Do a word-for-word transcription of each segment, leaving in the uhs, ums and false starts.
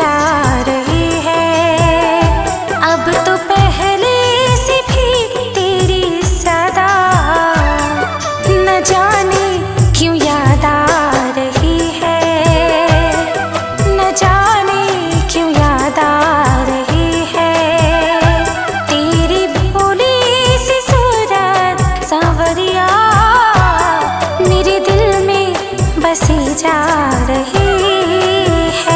जा रही है। अब तो पहले से भी तेरी सदा न जाने क्यों याद आ रही है, न जाने क्यों याद आ रही है। तेरी भोली सी सूरत सांवरिया मेरे दिल में बसी जा रही है।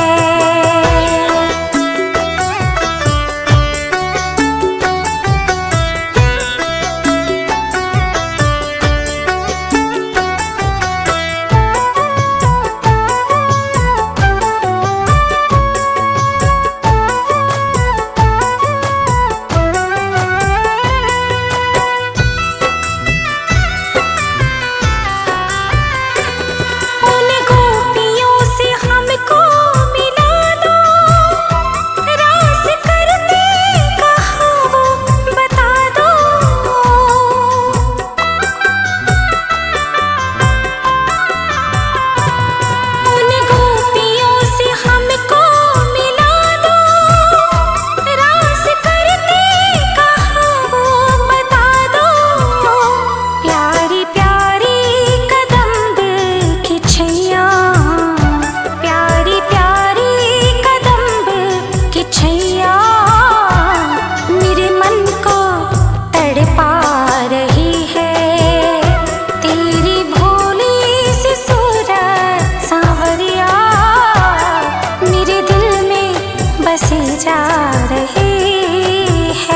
जा रही है।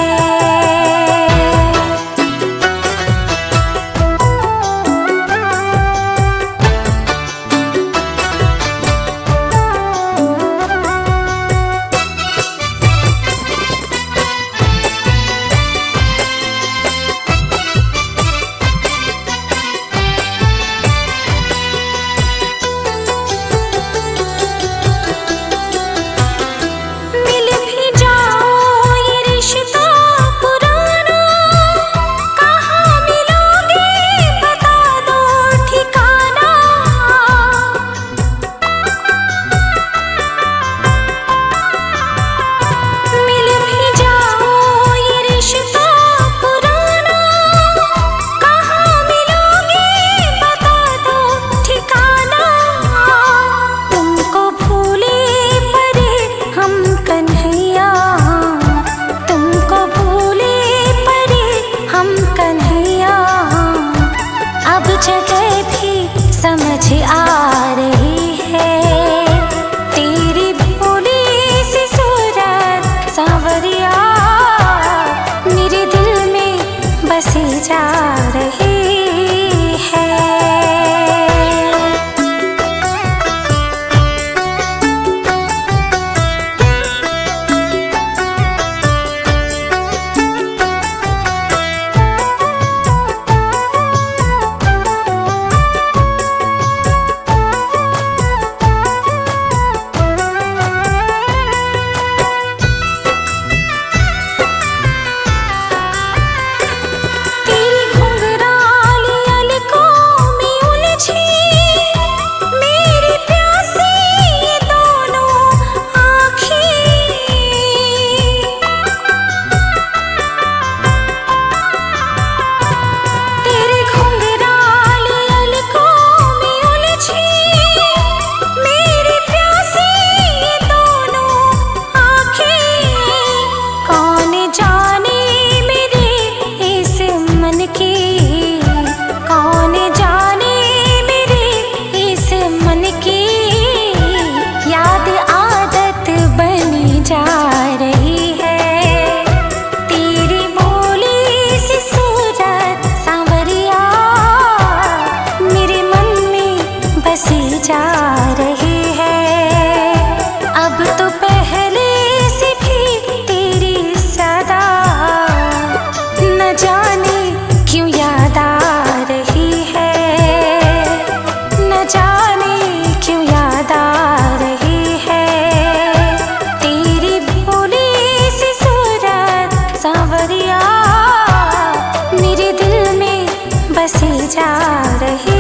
जगह भी समझ आ रही है, तेरी भोली सी सूरत सांवरिया मेरे दिल में बसी जा रही है। जा रही है। अब तो पहले से भी तेरी सदा न जाने क्यों याद आ रही है, न जाने क्यों याद आ रही है। तेरी भोली सी सूरत सांवरिया मेरे दिल में बसी जा रही